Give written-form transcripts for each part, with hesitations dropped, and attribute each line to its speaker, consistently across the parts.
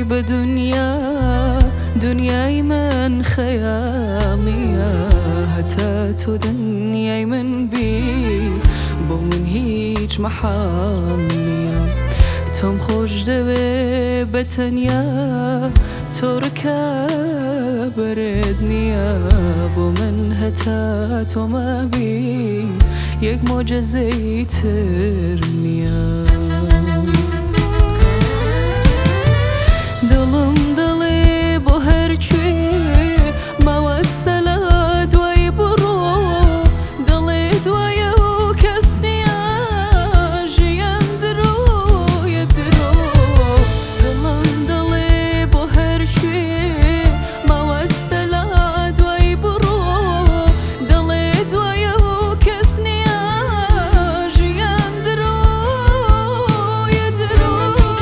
Speaker 1: به دنیای من خیالیه، حتی تو دنیای من بی با من هیچ محال نیه. تم خوش دوی به تنیا تو رو که برد نیه، با من حتی تو ما بی یک معجزه تر نیه. دلم دلی با هر چی ما وستلا دوای برو، دلی دوای او کس نیا جیان دروی درو. دلم دلی با هر چی ما وستلا دوای برو، دلی دوای او کس نیا جیان دروی درو.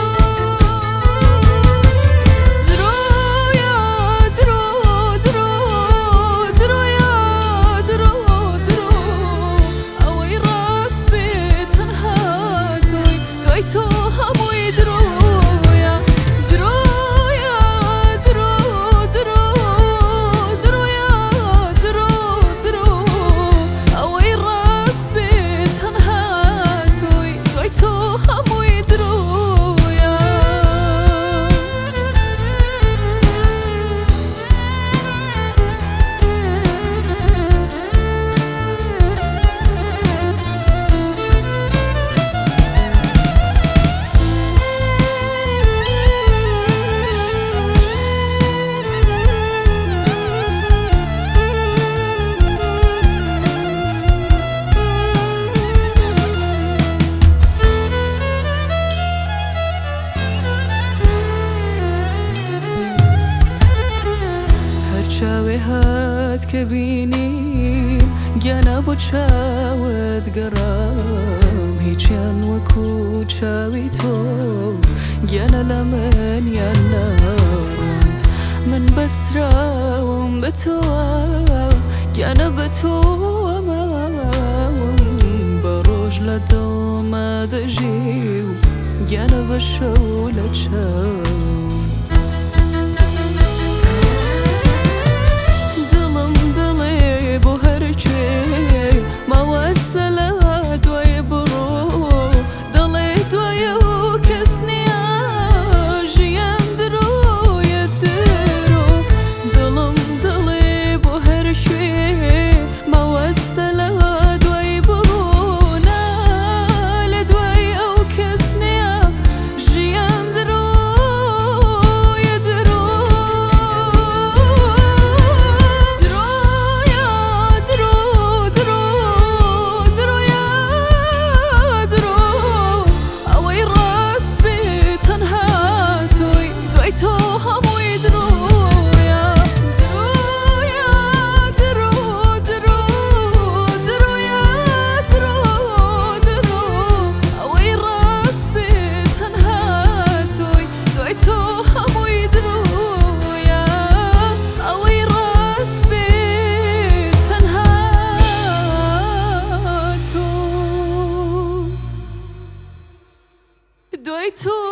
Speaker 1: چاوی هات که بینیم گنا با چاوت گرام، هیچیان وکو چاوی تو گنا لمن یا ناروند. من بس راوم به تو گنا به تو بروج لدوم دجیو گنا بشول چاو.
Speaker 2: Doi tu